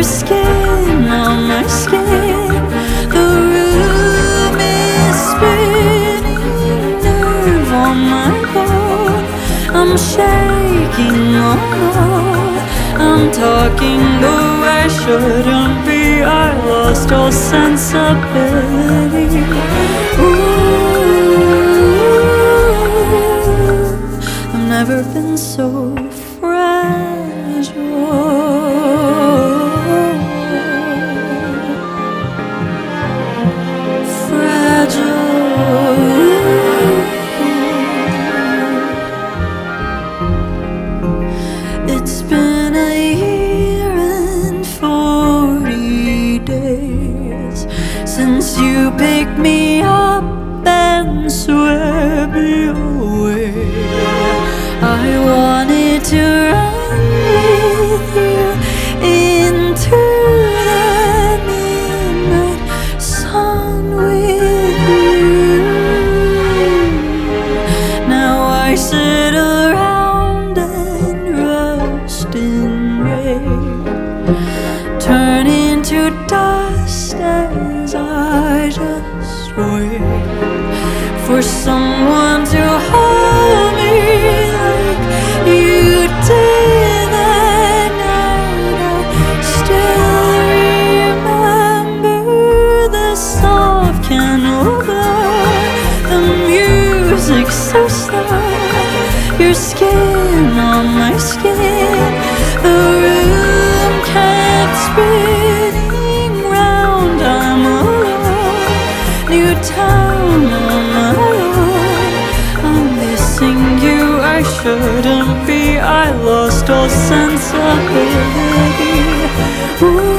Your skin on my skin. The room is spinning, nerve on my bone. I'm shaking, oh no. I'm talking though I shouldn't be. I lost all sensibility. Ooh, I've never been so It's been a year and 40 days since you picked me up and swept me away. I wanted to run with you into the midnight sun with you. Now I sit around in rain, turn into dust as I just wait for someone to hold me like you did that night. I still remember the soft candle glow, the music so slow, your skin on my skin. The room kept spinning round. I'm alone, new town on my own. I'm missing you, I shouldn't be. I lost all sensibility. Ooh.